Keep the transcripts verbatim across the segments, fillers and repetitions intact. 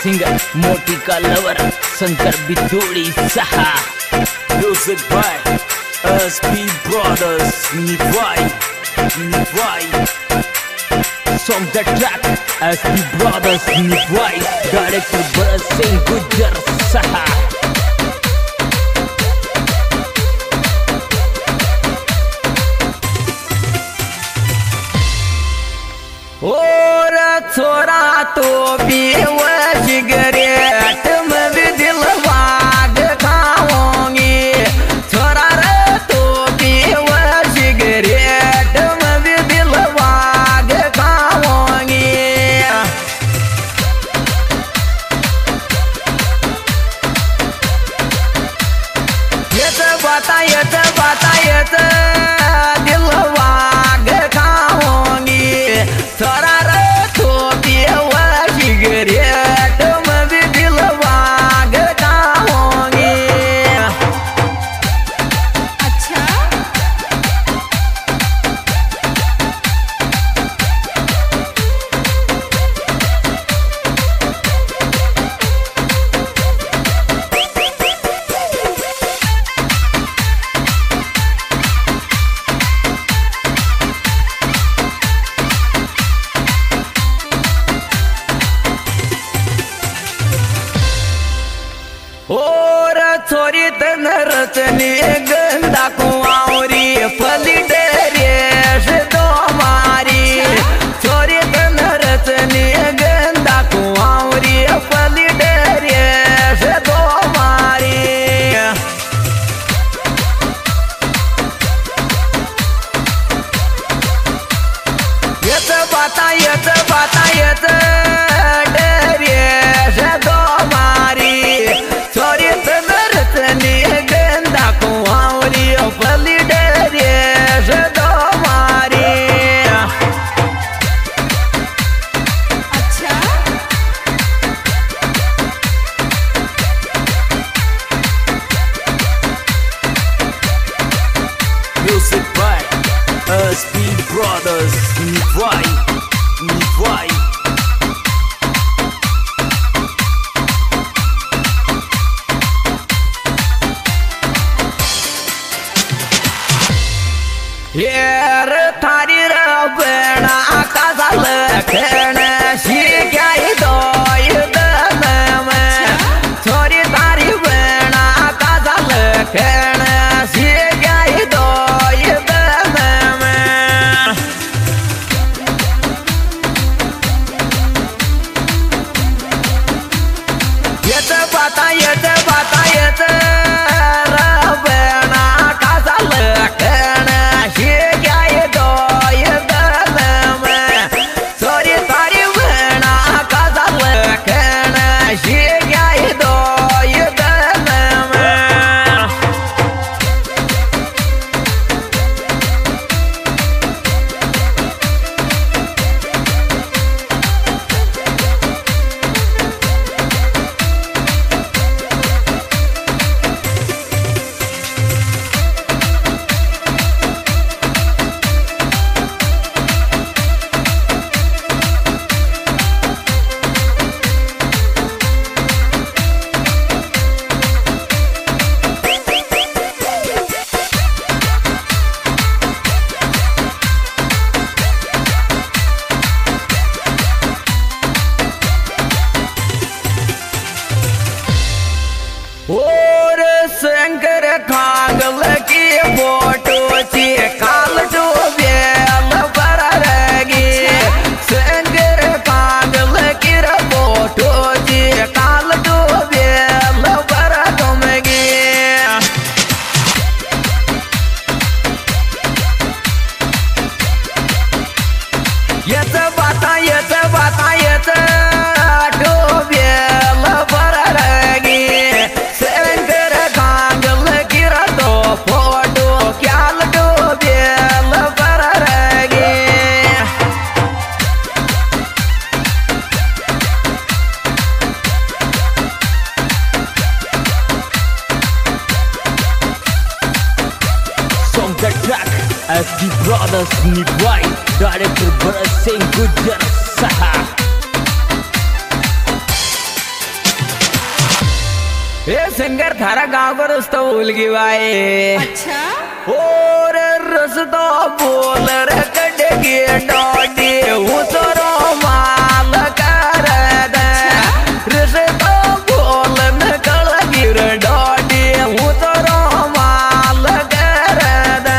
Singer मोटी का lover Shankar Bidhuri सहा। Music by S P Brothers Nivai Nivai Song the track S P Brothers Nivai Director Bharat Singh Gujjar Saha। और छोरा तो पीव cigarette में भी दिल वाग खाऊंगी। छोरा रे तो पीव सिगरेट में भी दिल वाग खाऊंगी। ये तो बता ये तो बता ये तो दिल वाग खाऊंगी। छोरा रे तो पीव सिगरेट में भी दिल वाग खाऊंगी। अच्छा और छोरी तन रचनी गंदा कुआरी फली डेरेश दो मारी। छोरी तन रचनी गंदा कुआरी फली डेरेश दो मारी। ये तो बता ये तो बता ये तो डेरेश दो मारी। छोरी तनी गंदा कुआरी फली डेरेश दो मारी। अच्छा Music by S P Brothers Nivai Nivai येर थारी रबना कासा लखन शिकाई दो युदन में। छोरी थारी बना कासा लखन शिकाई दो युदन में। ये तो बता ये तो बता ये तो रबना कासा लखन शिकाई दो युदन में। छोरी थारी बना कासा लखन शिकाई दो युदन में। और शंकर खागल की फोटो ची काल डूबेल पर रगी। शंकर खागल की फोटो ची काल डूबेल पर तुमगी। ये तो बता ये तो बता ये तो डूबेल पर रगी। शंकर खागल की तो फोटो क्या डूबेल पर रगी। Song the track S P Brothers Nivai Director Bharat Singh Gujjar Saha। ए सिंगर थारा गांव को दोस्तों भूल गई भाई। अच्छा और रसदा बोल रे कड़गी डोडी उतरो माल कर दे। रसदा बोल न कड़गी डोडी उतरो माल कर दे।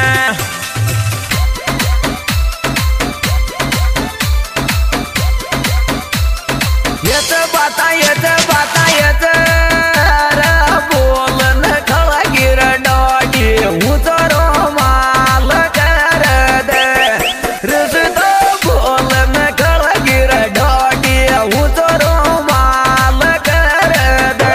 ये तो बाता ये तो बाता ये तो बोल न कड़गी डोडी उतरो माल कर दे। रसदा बोल न कड़गी डोडी उतरो माल कर दे।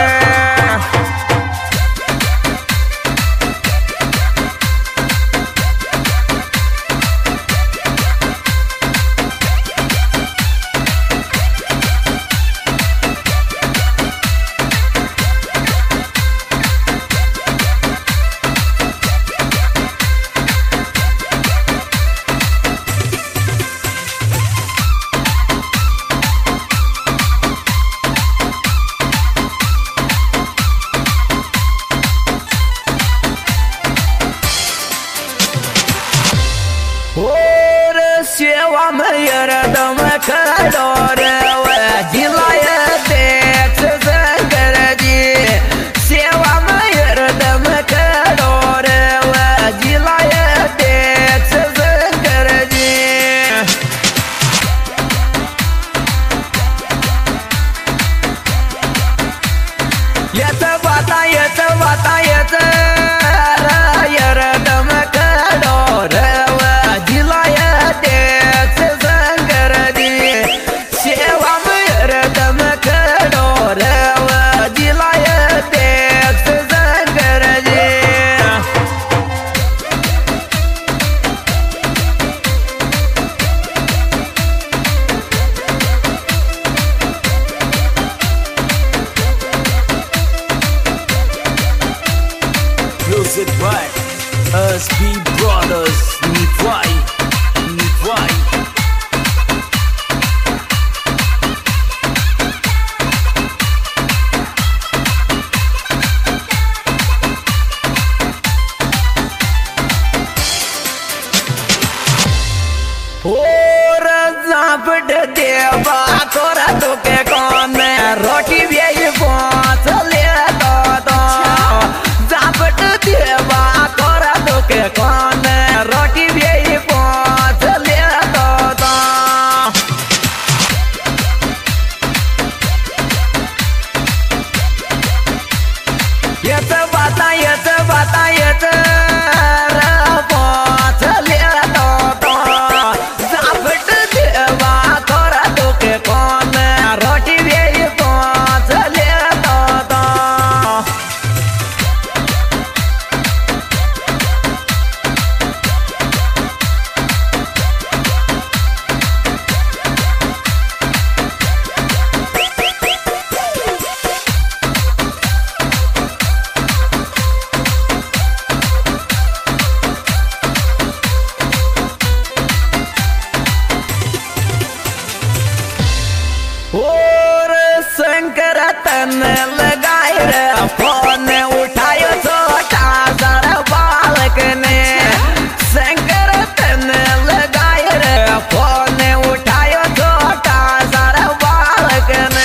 और सेवा में यरदम खड़ो रे जिलाए देख शंकर जी। सेवा में यरदम खड़ो रे जिलाए देख शंकर जी। ये तो बाता ये तो बाता ये तो यरदम खड़ो रे जिलाए देख शंकर जी। सेवा में यरदम खड़ो रे जिलाए देख Shankar ji. Music by S B Brothers. Nitwai, Nitwai. और जापट देवा तोरा तो के कौन रोटी भी पहुंच ले तो तो। जापट देवा तोरा तो के कौन रोटी भी पहुंच ले तो तो। ये तो बाता ये तो बाता ये तो पहुंच ले तो तो। जापट देवा तोरा तो के कौन रोटी भी पहुंच ले तो तो। और शंकर तन लगाए रे फोन उठायो छोटा सारा बालक ने। शंकर तन लगाए रे फोन उठायो छोटा सारा बालक ने।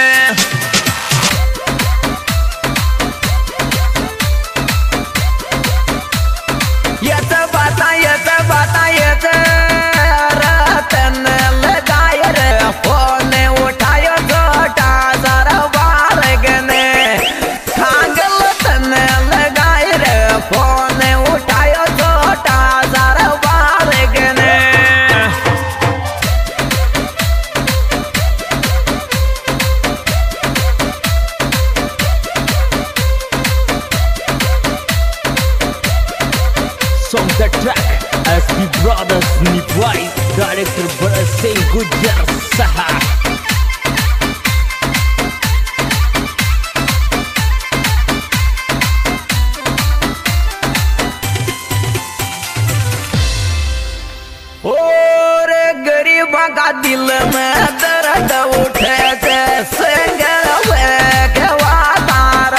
ये तो बाता ये तो बाता ये तो रतन लगाए रे फोन उठायो छोटा सारा बालक ने। खांगल तन लगाए रे फोन उठायो छोटा सारा बालक ने। Song the track S B Brothers Nitwai. Director Bharat Singh Gujar Saha. और गरीब का दिल में दर्द उठे से संग के वादा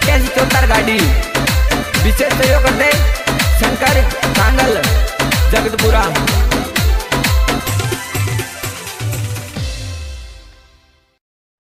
एक्यासी चौहत्तर गाड़ी विशेष सहयोग करते शंकर कांगल जगतपुरा।